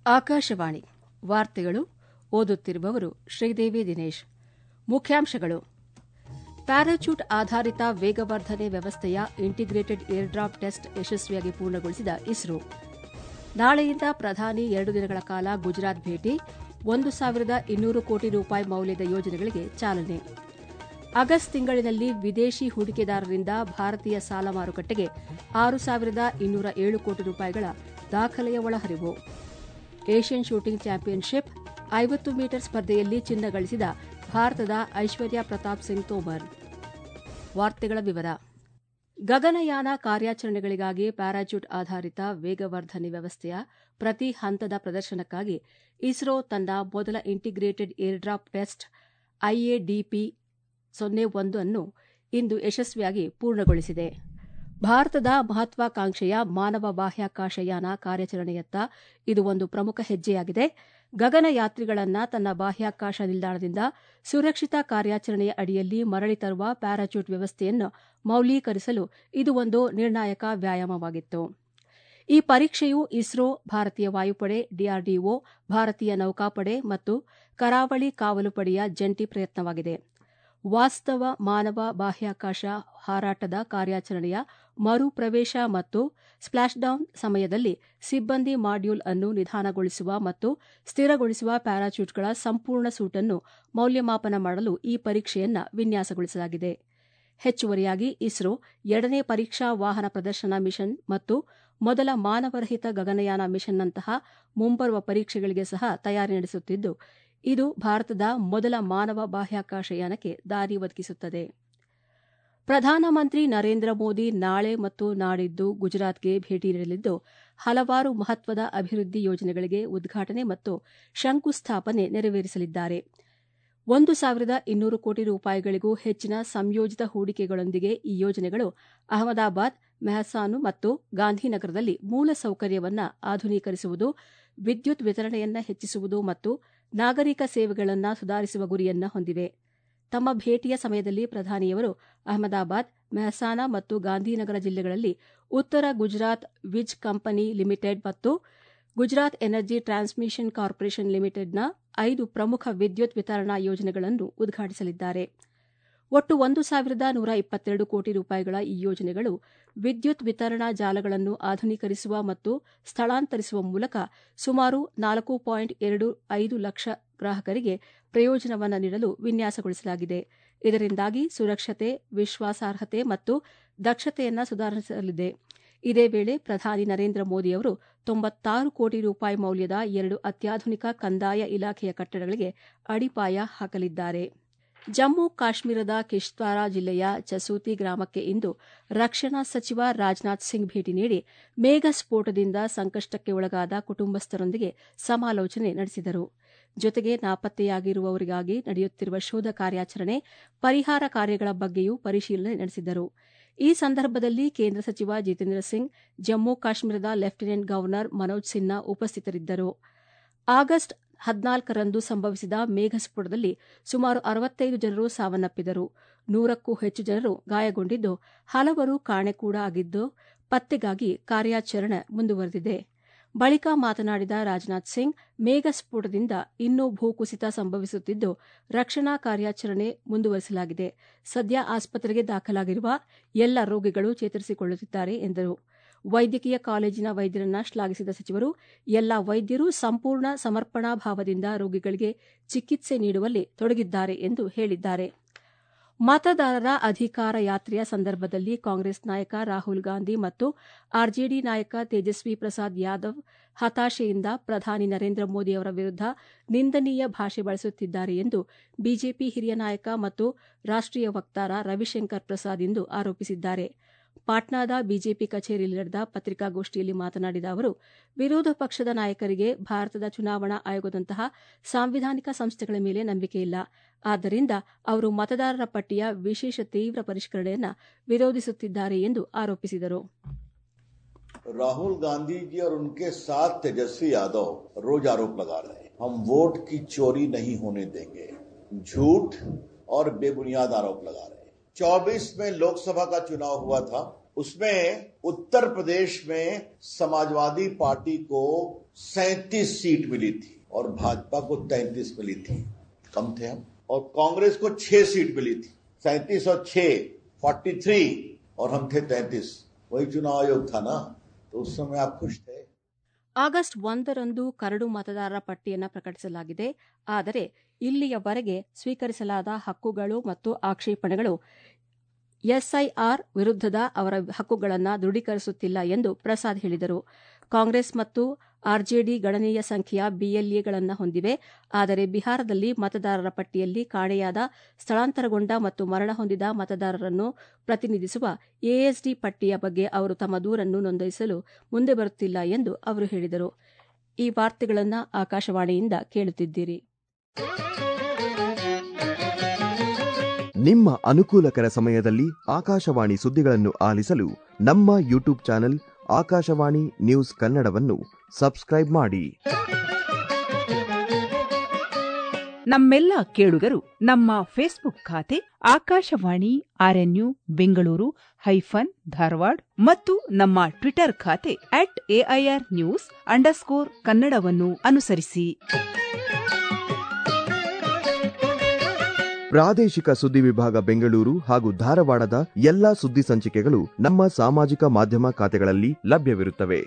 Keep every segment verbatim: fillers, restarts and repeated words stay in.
ಆಕಾಶವಾಣಿ ವಾರ್ತೆಗಳು ಓದುತ್ತಿರುವವರು ಶ್ರೀದೇವಿ ದಿನೇಶ್. ಮುಖ್ಯಾಂಶಗಳು: ಪ್ಯಾರಾಚೂಟ್ ಆಧಾರಿತ ವೇಗವರ್ಧನೆ ವ್ಯವಸ್ಥೆಯ ಇಂಟಿಗ್ರೇಟೆಡ್ ಏರ್ಡ್ರಾಪ್ ಟೆಸ್ಟ್ ಯಶಸ್ವಿಯಾಗಿ ಪೂರ್ಣಗೊಳಿಸಿದ ಇಸ್ರೋ. ನಾಳೆಯಿಂದ ಪ್ರಧಾನಿ ಎರಡು ದಿನಗಳ ಕಾಲ ಗುಜರಾತ್ ಭೇಟಿ, ಒಂದು ಸಾವಿರದ ಇನ್ನೂರು ಕೋಟಿ ರೂಪಾಯಿ ಮೌಲ್ಯದ ಯೋಜನೆಗಳಿಗೆ ಚಾಲನೆ. ಆಗಸ್ಟ್ ತಿಂಗಳಿನಲ್ಲಿ ವಿದೇಶಿ ಹೂಡಿಕೆದಾರರಿಂದ ಭಾರತೀಯ ಸಾಲ ಮಾರುಕಟ್ಟೆಗೆ ಆರು ಸಾವಿರದ ಇನ್ನೂರ ಏಳು ಕೋಟಿ ರೂಪಾಯಿಗಳ ದಾಖಲೆಯ ಒಳಹರಿವು. ಏಷ್ಯನ್ ಶೂಟಿಂಗ್ ಚಾಂಪಿಯನ್ಶಿಪ್ ಐವತ್ತು ಮೀಟರ್ ಸ್ಪರ್ಧೆಯಲ್ಲಿ ಚಿನ್ನ ಗಳಿಸಿದ ಭಾರತದ ಐಶ್ವರ್ಯ ಪ್ರತಾಪ್ ಸಿಂಗ್ ತೋಮರ್. ವಾರ್ತೆಗಳ ವಿವರ. ಗಗನಯಾನ ಕಾರ್ಯಾಚರಣೆಗಳಿಗಾಗಿ ಪ್ಯಾರಾಚೂಟ್ ಆಧಾರಿತ ವೇಗವರ್ಧನೆ ವ್ಯವಸ್ಥೆಯ ಪ್ರತಿ ಹಂತದ ಪ್ರದರ್ಶನಕ್ಕಾಗಿ ಇಸ್ರೋ ತನ್ನ ಮೊದಲ ಇಂಟಿಗ್ರೇಟೆಡ್ ಏರ್ಡ್ರಾಪ್ ಟೆಸ್ಟ್ ಐಎಡಿಪಿ ಸೊನ್ನೆ ಒಂದು ಅನ್ನು ಇಂದು ಯಶಸ್ವಿಯಾಗಿ ಪೂರ್ಣಗೊಳಿಸಿದೆ. ಭಾರತದ ಮಹತ್ವಾಕಾಂಕ್ಷೆಯ ಮಾನವ ಬಾಹ್ಯಾಕಾಶಯಾನ ಕಾರ್ಯಾಚರಣೆಯತ್ತ ಇದು ಒಂದು ಪ್ರಮುಖ ಹೆಜ್ಜೆಯಾಗಿದೆ. ಗಗನಯಾತ್ರಿಗಳನ್ನು ತನ್ನ ಬಾಹ್ಯಾಕಾಶ ನಿಲ್ದಾಣದಿಂದ ಸುರಕ್ಷಿತ ಕಾರ್ಯಾಚರಣೆಯ ಅಡಿಯಲ್ಲಿ ಮರಳಿ ತರುವ ಪ್ಯಾರಾಚೂಟ್ ವ್ಯವಸ್ಥೆಯನ್ನು ಮೌಲ್ಯೀಕರಿಸಲು ಇದು ಒಂದು ನಿರ್ಣಾಯಕ ವ್ಯಾಯಾಮವಾಗಿತ್ತು. ಈ ಪರೀಕ್ಷೆಯು ಇಸ್ರೋ, ಭಾರತೀಯ ವಾಯುಪಡೆ, ಡಿಆರ್ಡಿಒ, ಭಾರತೀಯ ನೌಕಾಪಡೆ ಮತ್ತು ಕರಾವಳಿ ಕಾವಲು ಪಡೆಯ ಜಂಟಿ ಪ್ರಯತ್ನವಾಗಿದೆ. ವಾಸ್ತವ ಮಾನವ ಬಾಹ್ಯಾಕಾಶ ಹಾರಾಟದ ಕಾರ್ಯಾಚರಣೆಯ ಮರುಪ್ರವೇಶ ಮತ್ತು ಸ್ಪ್ಲಾಶ್ಡೌನ್ ಸಮಯದಲ್ಲಿ ಸಿಬ್ಬಂದಿ ಮಾಡ್ಯೂಲ್ ಅನ್ನು ನಿಧಾನಗೊಳಿಸುವ ಮತ್ತು ಸ್ಥಿರಗೊಳಿಸುವ ಪ್ಯಾರಾಚೂಟ್ಗಳ ಸಂಪೂರ್ಣ ಸೂಟನ್ನು ಮೌಲ್ಯಮಾಪನ ಮಾಡಲು ಈ ಪರೀಕ್ಷೆಯನ್ನು ವಿನ್ಯಾಸಗೊಳಿಸಲಾಗಿದೆ. ಹೆಚ್ಚುವರಿಯಾಗಿ ಇಸ್ರೋ ಎರಡನೇ ಪರೀಕ್ಷಾ ವಾಹನ ಪ್ರದರ್ಶನ ಮಿಷನ್ ಮತ್ತು ಮೊದಲ ಮಾನವರಹಿತ ಗಗನಯಾನ ಮಿಷನ್ನಂತಹ ಮುಂಬರುವ ಪರೀಕ್ಷೆಗಳಿಗೆ ಸಹ ತಯಾರಿ ನಡೆಸುತ್ತಿದ್ದು, ಇದು ಭಾರತದ ಮೊದಲ ಮಾನವ ಬಾಹ್ಯಾಕಾಶಯಾನಕ್ಕೆ ದಾರಿ ಒದಗಿಸುತ್ತದೆ. ಪ್ರಧಾನಮಂತ್ರಿ ನರೇಂದ್ರ ಮೋದಿ ನಾಳೆ ಮತ್ತು ನಾಡಿದ್ದು ಗುಜರಾತ್ಗೆ ಭೇಟಿ ನೀಡಲಿದ್ದು, ಹಲವಾರು ಮಹತ್ವದ ಅಭಿವೃದ್ಧಿ ಯೋಜನೆಗಳಿಗೆ ಉದ್ಘಾಟನೆ ಮತ್ತು ಶಂಕುಸ್ಥಾಪನೆ ನೆರವೇರಿಸಲಿದ್ದಾರೆ. ಒಂದು ಸಾವಿರದ ಇನ್ನೂರು ಕೋಟಿ ರೂಪಾಯಿಗಳಿಗೂ ಹೆಚ್ಚಿನ ಸಂಯೋಜಿತ ಹೂಡಿಕೆಗಳೊಂದಿಗೆ ಈ ಯೋಜನೆಗಳು ಅಹಮದಾಬಾದ್, ಮೆಹಸಾನ ಮತ್ತು ಗಾಂಧಿನಗರದಲ್ಲಿ ಮೂಲಸೌಕರ್ಯವನ್ನು ಆಧುನೀಕರಿಸುವುದು, ವಿದ್ಯುತ್ ವಿತರಣೆಯನ್ನು ಹೆಚ್ಚಿಸುವುದು ಮತ್ತು ನಾಗರಿಕ ಸೇವೆಗಳನ್ನು ಸುಧಾರಿಸುವ ಗುರಿಯನ್ನು ಹೊಂದಿವೆ. ತಮ್ಮ ಭೇಟಿಯ ಸಮಯದಲ್ಲಿ ಪ್ರಧಾನಿಯವರು ಅಹಮದಾಬಾದ್, ಮೆಹಸಾನ ಮತ್ತು ಗಾಂಧಿನಗರ ಜಿಲ್ಲೆಗಳಲ್ಲಿ ಉತ್ತರ ಗುಜರಾತ್ ವಿಜ್ ಕಂಪನಿ ಲಿಮಿಟೆಡ್ ಮತ್ತು ಗುಜರಾತ್ ಎನರ್ಜಿ ಟ್ರಾನ್ಸ್ಮಿಷನ್ ಕಾರ್ಪೊರೇಷನ್ ಲಿಮಿಟೆಡ್ನ ಐದು ಪ್ರಮುಖ ವಿದ್ಯುತ್ ವಿತರಣಾ ಯೋಜನೆಗಳನ್ನು ಉದ್ಘಾಟಿಸಲಿದ್ದಾರೆ. ಒಟ್ಟು ಒಂದು ಸಾವಿರದ ನೂರ ಇಪ್ಪತ್ತೆರಡು ಕೋಟಿ ರೂಪಾಯಿಗಳ ಈ ಯೋಜನೆಗಳು ವಿದ್ಯುತ್ ವಿತರಣಾ ಜಾಲಗಳನ್ನು ಆಧುನೀಕರಿಸುವ ಮತ್ತು ಸ್ಥಳಾಂತರಿಸುವ ಮೂಲಕ ಸುಮಾರು ನಾಲ್ಕು ಪಾಯಿಂಟ್ ಎರಡು ಐದು ಲಕ್ಷ ಗ್ರಾಹಕರಿಗೆ ಪ್ರಯೋಜನವನ್ನು ನೀಡಲು ವಿನ್ಯಾಸಗೊಳಿಸಲಾಗಿದೆ. ಇದರಿಂದಾಗಿ ಸುರಕ್ಷತೆ, ವಿಶ್ವಾಸಾರ್ಹತೆ ಮತ್ತು ದಕ್ಷತೆಯನ್ನು ಸುಧಾರಿಸಲಿದೆ. ಇದೇ ವೇಳೆ ಪ್ರಧಾನಿ ನರೇಂದ್ರ ಮೋದಿ ಅವರು ತೊಂಬತ್ತಾರು ಕೋಟಿ ರೂಪಾಯಿ ಮೌಲ್ಯದ ಎರಡು ಅತ್ಯಾಧುನಿಕ ಕಂದಾಯ ಇಲಾಖೆಯ ಕಟ್ಟಡಗಳಿಗೆ ಅಡಿಪಾಯ ಹಾಕಲಿದ್ದಾರೆ. ಜಮ್ಮು ಕಾಶ್ಮೀರದ ಕಿಶ್ತ್ವಾರ ಜಿಲ್ಲೆಯ ಚಸೂತಿ ಗ್ರಾಮಕ್ಕೆ ಇಂದು ರಕ್ಷಣಾ ಸಚಿವ ರಾಜನಾಥ್ ಸಿಂಗ್ ಭೇಟಿ ನೀಡಿ ಮೇಘ ಸ್ಫೋಟದಿಂದ ಸಂಕಷ್ಟಕ್ಕೆ ಒಳಗಾದ ಕುಟುಂಬಸ್ಥರೊಂದಿಗೆ ಸಮಾಲೋಚನೆ ನಡೆಸಿದರು. ಜೊತೆಗೆ ನಾಪತ್ತೆಯಾಗಿರುವವರಿಗಾಗಿ ನಡೆಯುತ್ತಿರುವ ಶೋಧ ಕಾರ್ಯಾಚರಣೆ, ಪರಿಹಾರ ಕಾರ್ಯಗಳ ಬಗ್ಗೆಯೂ ಪರಿಶೀಲನೆ ನಡೆಸಿದರು. ಈ ಸಂದರ್ಭದಲ್ಲಿ ಕೇಂದ್ರ ಸಚಿವ ಜಿತೇಂದ್ರ ಸಿಂಗ್, ಜಮ್ಮು ಕಾಶ್ಮೀರದ ಲೆಫ್ಟಿನೆಂಟ್ ಗವರ್ನರ್ ಮನೋಜ್ ಸಿನ್ಹಾ ಉಪಸ್ಥಿತರಿದ್ದರು. ಆಗಸ್ಟ್ ಹದಿನಾಲ್ಕರಂದು ಸಂಭವಿಸಿದ ಮೇಘಸ್ಫೋಟದಲ್ಲಿ ಸುಮಾರು ಅರವತ್ತೈದು ಜನರು ಸಾವನ್ನಪ್ಪಿದರು. ನೂರಕ್ಕೂ ಹೆಚ್ಚು ಜನರು ಗಾಯಗೊಂಡಿದ್ದು, ಹಲವರು ಕಾಣೆ ಕೂಡ ಆಗಿದ್ದು, ಪತ್ತೆಗಾಗಿ ಕಾರ್ಯಾಚರಣೆ ಮುಂದುವರೆದಿದೆ. ಬಳಿಕ ಮಾತನಾಡಿದ ರಾಜನಾಥ್ ಸಿಂಗ್, ಮೇಘ ಸ್ಫೋಟದಿಂದ ಇನ್ನೂ ಭೂಕುಸಿತ ಸಂಭವಿಸುತ್ತಿದ್ದು, ರಕ್ಷಣಾ ಕಾರ್ಯಾಚರಣೆ ಮುಂದುವರೆಸಲಾಗಿದೆ. ಸದ್ಯ ಆಸ್ಪತ್ರೆಗೆ ದಾಖಲಾಗಿರುವ ಎಲ್ಲ ರೋಗಿಗಳು ಚೇತರಿಸಿಕೊಳ್ಳುತ್ತಿದ್ದಾರೆ ಎಂದರು. ವೈದ್ಯಕೀಯ ಕಾಲೇಜಿನ ವೈದ್ಯರನ್ನ ಶ್ಲಾಘಿಸಿದ ಸಚಿವರು, ಎಲ್ಲಾ ವೈದ್ಯರು ಸಂಪೂರ್ಣ ಸಮರ್ಪಣಾ ಭಾವದಿಂದ ರೋಗಿಗಳಿಗೆ ಚಿಕಿತ್ಸೆ ನೀಡುವಲ್ಲಿ ತೊಡಗಿದ್ದಾರೆ ಎಂದು ಹೇಳಿದ್ದಾರೆ. ಮತದಾರರ ಅಧಿಕಾರ ಯಾತ್ರೆಯ ಸಂದರ್ಭದಲ್ಲಿ ಕಾಂಗ್ರೆಸ್ ನಾಯಕ ರಾಹುಲ್ ಗಾಂಧಿ ಮತ್ತು ಆರ್ಜೆಡಿ ನಾಯಕ ತೇಜಸ್ವಿ ಪ್ರಸಾದ್ ಯಾದವ್ ಹತಾಶೆಯಿಂದ ಪ್ರಧಾನಿ ನರೇಂದ್ರ ಮೋದಿ ಅವರ ವಿರುದ್ಧ ನಿಂದನೀಯ ಭಾಷೆ ಬಳಸುತ್ತಿದ್ದಾರೆ ಎಂದು ಬಿಜೆಪಿ ಹಿರಿಯ ನಾಯಕ ಮತ್ತು ರಾಷ್ಟೀಯ ವಕ್ತಾರ ರವಿಶಂಕರ್ ಪ್ರಸಾದ್ ಇಂದು ಆರೋಪಿಸಿದ್ದಾರೆ. ಪಾಟ್ನಾದ ಬಿಜೆಪಿ ಕಚೇರಿಯಲ್ಲಿ ನಡೆದ ಪತ್ರಿಕಾಗೋಷ್ಠಿಯಲ್ಲಿ ಮಾತನಾಡಿದ ಅವರು, ವಿರೋಧ ಪಕ್ಷದ ನಾಯಕರಿಗೆ ಭಾರತದ ಚುನಾವಣಾ ಆಯೋಗದಂತಹ ಸಾಂವಿಧಾನಿಕ ಸಂಸ್ಥೆಗಳ ಮೇಲೆ ನಂಬಿಕೆಯಿಲ್ಲ. ಆದ್ದರಿಂದ ಅವರು ಮತದಾರರ ಪಟ್ಟಿಯ ವಿಶೇಷ ತೀವ್ರ ಪರಿಷ್ಕರಣೆಯನ್ನು ವಿರೋಧಿಸುತ್ತಿದ್ದಾರೆ ಎಂದು ಆರೋಪಿಸಿದರು. राहुल गांधी जी और उनके साथ तेजस्वी यादव रोज आरोप लगा रहे हैं, हम वोट की चोरी नहीं होने देंगे, झूठ और बेबुनियाद आरोप लगा रहे हैं। चौबीस में लोकसभा का चुनाव हुआ था, उसमें उत्तर प्रदेश में समाजवादी पार्टी को सैंतीस सीट मिली थी और भाजपा को तैंतीस मिली थी, कम थे हम, और कांग्रेस को छह सीट मिली थी, सैंतीस और छह फोर्टी थ्री, और हम थे तैंतीस। वही चुनाव आयोग था ना, तो उस समय आप खुश थे। ಆಗಸ್ಟ್ ಒಂದರಂದು ಕರಡು ಮತದಾರರ ಪಟ್ಟಿಯನ್ನು ಪ್ರಕಟಿಸಲಾಗಿದೆ. ಆದರೆ ಇಲ್ಲಿಯವರೆಗೆ ಸ್ವೀಕರಿಸಲಾದ ಹಕ್ಕುಗಳು ಮತ್ತು ಆಕ್ಷೇಪಣೆಗಳು ಎಸ್ಐಆರ್ ವಿರುದ್ಧದ ಅವರ ಹಕ್ಕುಗಳನ್ನು ದೃಢೀಕರಿಸುತ್ತಿಲ್ಲ ಎಂದು ಪ್ರಸಾದ್ ಹೇಳಿದರು. ಕಾಂಗ್ರೆಸ್ ಮತ್ತು ಆರ್ಜೆಡಿ ಗಣನೀಯ ಸಂಖ್ಯೆಯ ಬಿಎಲ್ಎಗಳನ್ನು ಹೊಂದಿವೆ. ಆದರೆ ಬಿಹಾರದಲ್ಲಿ ಮತದಾರರ ಪಟ್ಟಿಯಲ್ಲಿ ಕಾಣೆಯಾದ, ಸ್ಥಳಾಂತರಗೊಂಡ ಮತ್ತು ಮರಣ ಹೊಂದಿದ ಮತದಾರರನ್ನು ಪ್ರತಿನಿಧಿಸುವ ಎಎಸ್ಡಿ ಪಟ್ಟಿಯ ಬಗ್ಗೆ ಅವರು ತಮ್ಮ ದೂರನ್ನು ನೋಂದಾಯಿಸಲು ಮುಂದೆ ಬರುತ್ತಿಲ್ಲ ಎಂದು ಅವರು ಹೇಳಿದರು. ಈ ವಾರ್ತೆಗಳನ್ನು ಆಕಾಶವಾಣಿಯಿಂದ ಕೇಳುತ್ತಿದ್ದೀರಿ. ನಿಮ್ಮ ಅನುಕೂಲಕರ ಸಮಯದಲ್ಲಿ ಆಕಾಶವಾಣಿ ಸುದ್ದಿಗಳನ್ನು ಆಲಿಸಲು ನಮ್ಮ ಯೂಟ್ಯೂಬ್ ಚಾನೆಲ್ ಆಕಾಶವಾಣಿ ನ್ಯೂಸ್ ಕನ್ನಡವನ್ನು ಸಬ್ಸ್ಕ್ರೈಬ್ ಮಾಡಿ. ನಮ್ಮೆಲ್ಲ ಕೇಳುಗರು ನಮ್ಮ ಫೇಸ್ಬುಕ್ ಖಾತೆ ಆಕಾಶವಾಣಿ ಆರ್ಎನ್ಯು ಬೆಂಗಳೂರು ಹೈಫನ್ ಧಾರವಾಡ ಮತ್ತು ನಮ್ಮ ಟ್ವಿಟರ್ ಖಾತೆ ಅಟ್ ಎಐಆರ್ ನ್ಯೂಸ್ ಅಂಡರ್ಸ್ಕೋರ್ ಕನ್ನಡವನ್ನು ಅನುಸರಿಸಿ. ಪ್ರಾದೇಶಿಕ ಸುದ್ದಿ ವಿಭಾಗ ಬೆಂಗಳೂರು ಹಾಗೂ ಧಾರವಾಡದ ಎಲ್ಲಾ ಸುದ್ದಿ ಸಂಚಿಕೆಗಳು ನಮ್ಮ ಸಾಮಾಜಿಕ ಮಾಧ್ಯಮ ಖಾತೆಗಳಲ್ಲಿ ಲಭ್ಯವಿರುತ್ತವೆ.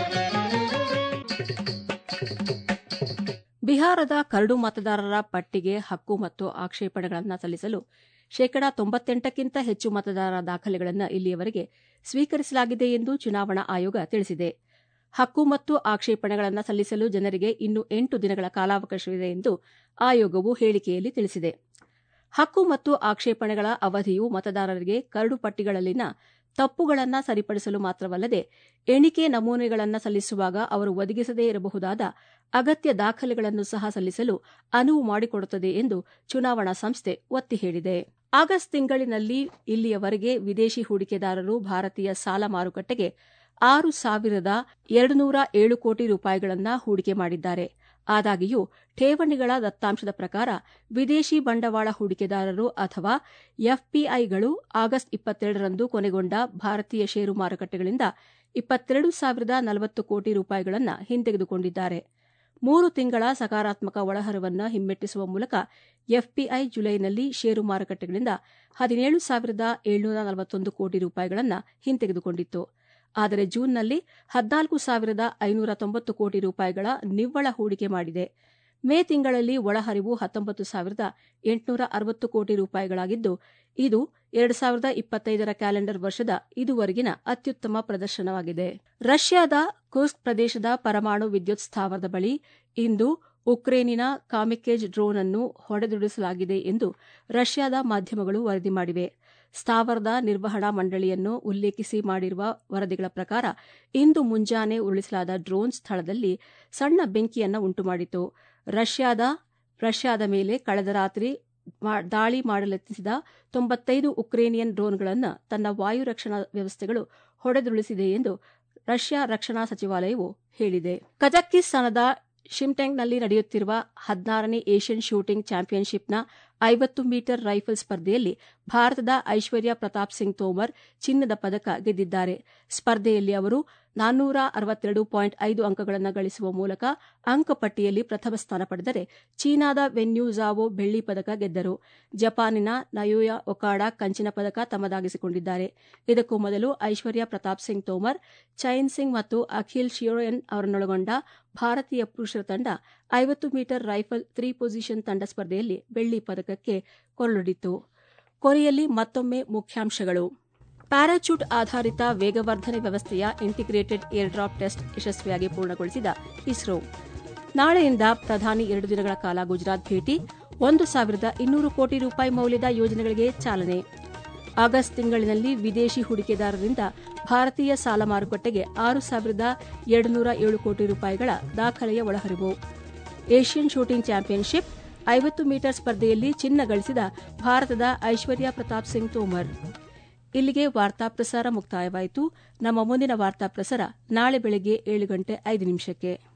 ಬಿಹಾರದ ಕರಡು ಮತದಾರರ ಪಟ್ಟಿಗೆ ಹಕ್ಕು ಮತ್ತು ಆಕ್ಷೇಪಣೆಗಳನ್ನು ಸಲ್ಲಿಸಲು ಶೇಕಡಾ ತೊಂಬತ್ತೆಂಟಕ್ಕಿಂತ ಹೆಚ್ಚು ಮತದಾರರ ದಾಖಲೆಗಳನ್ನು ಇಲ್ಲಿಯವರೆಗೆ ಸ್ವೀಕರಿಸಲಾಗಿದೆ ಎಂದು ಚುನಾವಣಾ ಆಯೋಗ ತಿಳಿಸಿದೆ. ಹಕ್ಕು ಮತ್ತು ಆಕ್ಷೇಪಣೆಗಳನ್ನು ಸಲ್ಲಿಸಲು ಜನರಿಗೆ ಇನ್ನು ಎಂಟು ದಿನಗಳ ಕಾಲಾವಕಾಶವಿದೆ ಎಂದು ಆಯೋಗವು ಹೇಳಿಕೆಯಲ್ಲಿ ತಿಳಿಸಿದೆ. ಹಕ್ಕು ಮತ್ತು ಆಕ್ಷೇಪಣೆಗಳ ಅವಧಿಯು ಮತದಾರರಿಗೆ ಕರಡು ಪಟ್ಟಿಗಳಲ್ಲಿನ ತಪ್ಪುಗಳನ್ನು ಸರಿಪಡಿಸಲು ಮಾತ್ರವಲ್ಲದೆ ಎಣಿಕೆ ನಮೂನೆಗಳನ್ನು ಸಲ್ಲಿಸುವಾಗ ಅವರು ಒದಗಿಸದೇ ಇರಬಹುದಾದ ಅಗತ್ಯ ದಾಖಲೆಗಳನ್ನು ಸಹ ಸಲ್ಲಿಸಲು ಅನುವು ಮಾಡಿಕೊಡುತ್ತದೆ ಎಂದು ಚುನಾವಣಾ ಸಂಸ್ಥೆ ಒತ್ತಿ ಹೇಳಿದೆ. ಆಗಸ್ಟ್ ತಿಂಗಳಿನಲ್ಲಿ ಇಲ್ಲಿಯವರೆಗೆ ವಿದೇಶಿ ಹೂಡಿಕೆದಾರರು ಭಾರತೀಯ ಸಾಲ ಮಾರುಕಟ್ಟೆಗೆ ಆರು ಸಾವಿರದ ಎರಡು ನೂರ ಏಳು ಕೋಟಿ ರೂಪಾಯಿಗಳನ್ನು ಹೂಡಿಕೆ ಮಾಡಿದ್ದಾರೆ. ಆದಾಗ್ಯೂ ಠೇವಣಿಗಳ ದತ್ತಾಂಶದ ಪ್ರಕಾರ ವಿದೇಶಿ ಬಂಡವಾಳ ಹೂಡಿಕೆದಾರರು ಅಥವಾ ಎಫ್ಪಿಐಗಳು ಆಗಸ್ಟ್ ಇಪ್ಪತ್ತೆರಡರಂದು ಕೊನೆಗೊಂಡ ಭಾರತೀಯ ಷೇರು ಮಾರುಕಟ್ಟೆಗಳಿಂದ ಇಪ್ಪತ್ತೆರಡು ಸಾವಿರದ ನಲವತ್ತು ಕೋಟಿ ರೂಪಾಯಿಗಳನ್ನು ಹಿಂತೆಗೆದುಕೊಂಡಿದ್ದಾರೆ. ಮೂರು ತಿಂಗಳ ಸಕಾರಾತ್ಮಕ ಒಳಹರಿವನ್ನು ಹಿಮ್ಮೆಟ್ಟಿಸುವ ಮೂಲಕ ಎಫ್ಪಿಐ ಜುಲೈನಲ್ಲಿ ಷೇರು ಮಾರುಕಟ್ಟೆಗಳಿಂದ ಹದಿನೇಳು ಸಾವಿರದ ಏಳ್ನೂರ ನಲವತ್ತೊಂದು ಕೋಟಿ ರೂಪಾಯಿಗಳನ್ನು ಹಿಂತೆಗೆದುಕೊಂಡಿತ್ತು. ಆದರೆ ಜೂನ್ನಲ್ಲಿ ಹದಿನಾಲ್ಕು ಸಾವಿರದ ಐನೂರ ತೊಂಬತ್ತು ಕೋಟಿ ರೂಪಾಯಿಗಳ ನಿವ್ವಳ ಹೂಡಿಕೆ ಮಾಡಿದೆ. ಮೇ ತಿಂಗಳಲ್ಲಿ ಒಳಹರಿವು ಹತ್ತೊಂಬತ್ತು ಸಾವಿರದ ಎಂಟುನೂರ ಅರವತ್ತು ಕೋಟಿ ರೂಪಾಯಿಗಳಾಗಿದ್ದು, ಇದು ಎರಡು ಸಾವಿರದ ಇಪ್ಪತ್ತೈದರ ಕ್ಯಾಲೆಂಡರ್ ವರ್ಷದ ಇದುವರೆಗಿನ ಅತ್ಯುತ್ತಮ ಪ್ರದರ್ಶನವಾಗಿದೆ. ರಷ್ಯಾದ ಕುರ್ಸ್ಕ್ ಪ್ರದೇಶದ ಪರಮಾಣು ವಿದ್ಯುತ್ ಸ್ಥಾವರದ ಬಳಿ ಇಂದು ಉಕ್ರೇನಿನ ಕಾಮಿಕೇಜ್ ಡ್ರೋನ್ ಅನ್ನು ಹೊಡೆದುರುಳಿಸಲಾಗಿದೆ ಎಂದು ರಷ್ಯಾದ ಮಾಧ್ಯಮಗಳು ವರದಿ ಮಾಡಿವೆ. ಸ್ಥಾವರದ ನಿರ್ವಹಣಾ ಮಂಡಳಿಯನ್ನು ಉಲ್ಲೇಖಿಸಿ ಮಾಡಿರುವ ವರದಿಗಳ ಪ್ರಕಾರ ಇಂದು ಮುಂಜಾನೆ ಉರುಳಿಸಲಾದ ಡ್ರೋನ್ ಸ್ಥಳದಲ್ಲಿ ಸಣ್ಣ ಬೆಂಕಿಯನ್ನು ಉಂಟುಮಾಡಿತು. ರಷ್ಯಾದ ರಷ್ಯಾದ ಮೇಲೆ ಕಳೆದ ರಾತ್ರಿ ದಾಳಿ ಮಾಡಲೆತ್ನಿಸಿದ ತೊಂಬತ್ತೈದು ಉಕ್ರೇನಿಯನ್ ಡ್ರೋನ್ಗಳನ್ನು ತನ್ನ ವಾಯು ರಕ್ಷಣಾ ವ್ಯವಸ್ಥೆಗಳು ಹೊಡೆದುರುಳಿಸಿದೆ ಎಂದು ರಷ್ಯಾ ರಕ್ಷಣಾ ಸಚಿವಾಲಯವು ಹೇಳಿದೆ. ಕಜಕಿಸ್ತಾನದ ಶಿಮ್ಟೆಂಗ್ನಲ್ಲಿ ನಡೆಯುತ್ತಿರುವ ಹದಿನಾರನೇ ಏಷ್ಯನ್ ಶೂಟಿಂಗ್ ಚಾಂಪಿಯನ್ಶಿಪ್ನ ಐವತ್ತು ಮೀಟರ್ ರೈಫಲ್ ಸ್ಪರ್ಧೆಯಲ್ಲಿ ಭಾರತದ ಐಶ್ವರ್ಯ ಪ್ರತಾಪ್ ಸಿಂಗ್ ತೋಮರ್ ಚಿನ್ನದ ಪದಕ ಗೆದ್ದಿದ್ದಾರೆ. ಸ್ಪರ್ಧೆಯಲ್ಲಿ ಅವರು ನಾನ್ನೂರ ಅರವತ್ತೆರಡು ಪಾಯಿಂಟ್ ಐದು ಅಂಕಗಳನ್ನು ಗಳಿಸುವ ಮೂಲಕ ಅಂಕಪಟ್ಟಿಯಲ್ಲಿ ಪ್ರಥಮ ಸ್ಥಾನ ಪಡೆದರೆ, ಚೀನಾದ ವೆನ್ಯೂ ಝಾವೋ ಬೆಳ್ಳಿ ಪದಕ ಗೆದ್ದರು. ಜಪಾನಿನ ನಯೋಯಾ ಒಕಾಡಾ ಕಂಚಿನ ಪದಕ ತಮ್ಮದಾಗಿಸಿಕೊಂಡಿದ್ದಾರೆ. ಇದಕ್ಕೂ ಮೊದಲು ಐಶ್ವರ್ಯ ಪ್ರತಾಪ್ ಸಿಂಗ್ ತೋಮರ್, ಚೈನ್ ಸಿಂಗ್ ಮತ್ತು ಅಖಿಲ್ ಶಿಯೋಯನ್ ಅವರನ್ನೊಳಗೊಂಡ ಭಾರತೀಯ ಪುರುಷರ ತಂಡ ಐವತ್ತು ಮೀಟರ್ ರೈಫಲ್ ತ್ರೀ ಪೊಸಿಷನ್ ತಂಡ ಸ್ಪರ್ಧೆಯಲ್ಲಿ ಬೆಳ್ಳಿ ಪದಕಕ್ಕೆ ಕೊರಳೊಡ್ಡಿತು. ಕೊನೆಯಲ್ಲಿ ಮತ್ತೊಮ್ಮೆ ಮುಖ್ಯಾಂಶಗಳು. ಪ್ಯಾರಾಚೂಟ್ ಆಧಾರಿತ ವೇಗವರ್ಧನೆ ವ್ಯವಸ್ಥೆಯ ಇಂಟಿಗ್ರೇಟೆಡ್ ಏರ್ ಡ್ರಾಪ್ ಟೆಸ್ಟ್ ಯಶಸ್ವಿಯಾಗಿ ಪೂರ್ಣಗೊಳಿಸಿದ ಇಸ್ರೋ. ನಾಳೆಯಿಂದ ಪ್ರಧಾನಿ ಎರಡು ದಿನಗಳ ಕಾಲ ಗುಜರಾತ್ ಭೇಟಿ, ಒಂದು ಸಾವಿರದ ಇನ್ನೂರು ಕೋಟಿ ರೂಪಾಯಿ ಮೌಲ್ಯದ ಯೋಜನೆಗಳಿಗೆ ಚಾಲನೆ. ಆಗಸ್ಟ್ ತಿಂಗಳಿನಲ್ಲಿ ವಿದೇಶಿ ಹೂಡಿಕೆದಾರರಿಂದ ಭಾರತೀಯ ಸಾಲ ಮಾರುಕಟ್ಟೆಗೆ ಆರು ಸಾವಿರದ ಎರಡು ನೂರ ಏಳು ಕೋಟಿ ರೂಪಾಯಿಗಳ ದಾಖಲೆಯ ಒಳಹರಿವು. ಏಷ್ಯನ್ ಶೂಟಿಂಗ್ ಚಾಂಪಿಯನ್ಶಿಪ್ ಐವತ್ತು ಮೀಟರ್ ಸ್ಪರ್ಧೆಯಲ್ಲಿ ಚಿನ್ನ ಗಳಿಸಿದ ಭಾರತದ ಐಶ್ವರ್ಯ ಪ್ರತಾಪ್ ಸಿಂಗ್ ತೋಮರ್. ಇಲ್ಲಿಗೆ ವಾರ್ತಾ ಪ್ರಸಾರ ಮುಕ್ತಾಯವಾಯಿತು. ನಮ್ಮ ಮುಂದಿನ ವಾರ್ತಾ ಪ್ರಸಾರ ನಾಳೆ ಬೆಳಗ್ಗೆ ಏಳು ಗಂಟೆ ಐದು ನಿಮಿಷಕ್ಕೆ.